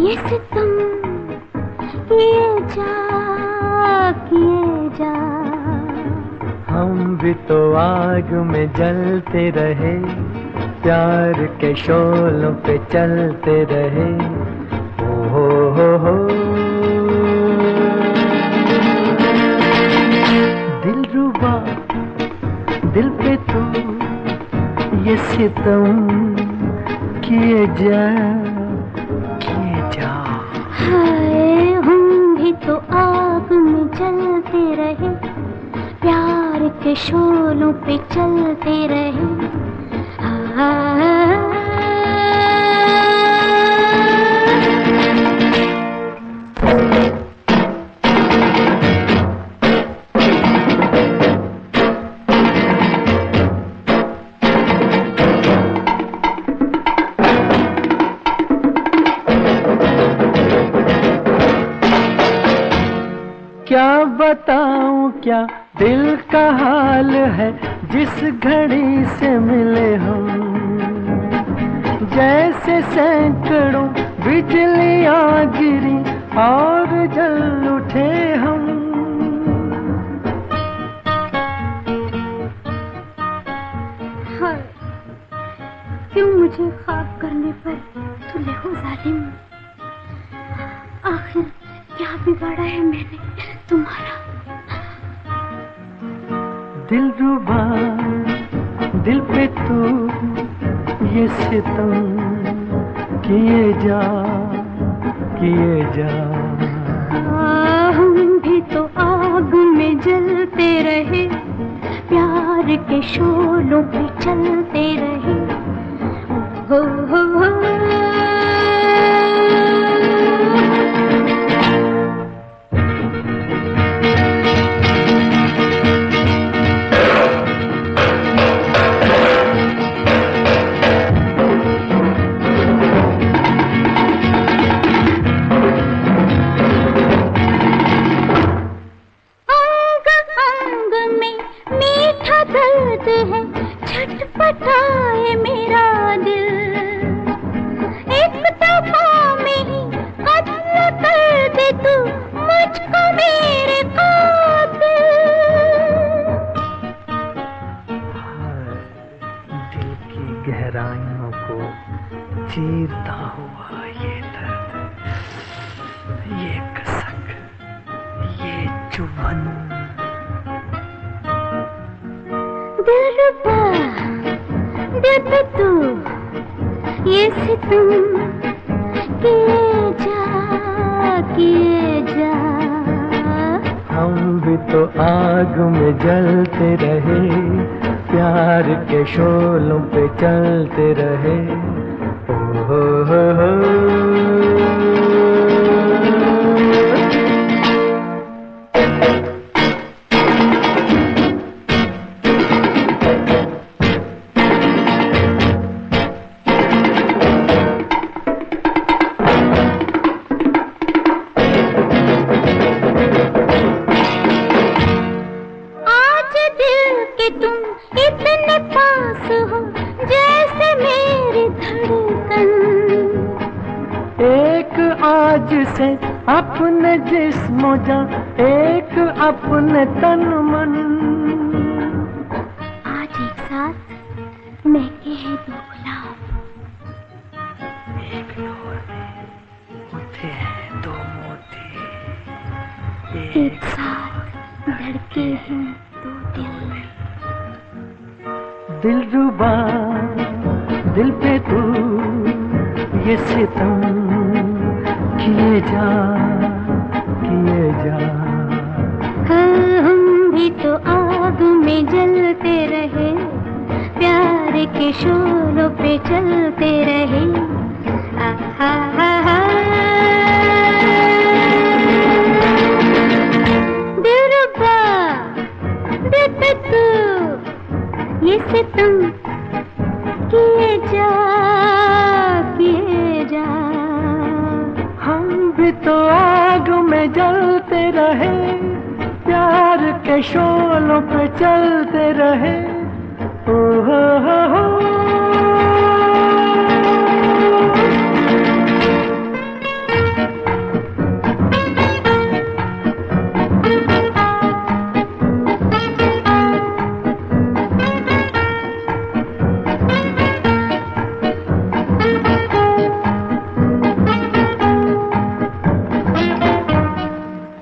ये सितम किए जा, किए जा। हम भी तो आग में जलते रहे, प्यार के शोलों पे चलते रहे। हो दिलरुबा दिल पे तू ये सितम किए जा, किए जा। हाय हम भी तो आग में जलते रहे, प्यार के शोलों पे चलते रहे। क्या बताऊं क्या दिल का हाल है, जिस घड़ी से मिले हम जैसे सैकड़ों बिजलियां गिरी और जल उठे हम। हाय क्यों मुझे ख्वाब करने पर तुले हो जालिम। आखिर क्या बिगाड़ा है मैंने तुम्हारा। दिलरुबा दिल पे तू ये सितम किए जा, किए जा। हम भी तो आग में जलते रहे, प्यार के शोलों पे चलते रहे। हो है छटपटाए मेरा दिल, एक दफा में ही कत्ल कर दे तू मुझको मेरे कातिल। दिल की गहराइयों को चीरता हुआ ये दर्द, ये कसक, ये चुभन। दिलरुबा दिल पे तू ये सितम किए जा, किए जा। हम भी तो आग में जलते रहे, प्यार के शोलों पे चलते रहे। हो तुम इतने पास हो जैसे मेरी धड़कन। एक आज से अपने जिस्म जा, एक अपने तन मन। आज एक साथ महके हैं दो गुलाब, एक डोर में उठे हैं दो मोती, एक साथ धड़के हैं दो दिल। दिलरुबा दिल पे तू ये सितम किए जा, किए जा। हम भी तो आग में जलते रहे, प्यार के शोलों पे चलते रहे। दिलरुबा दिल पे तू ये सितम किए जा, किए जा। हम भी तो आग में जलते रहे, प्यार के शोलों पे चलते रहे। ओ हो।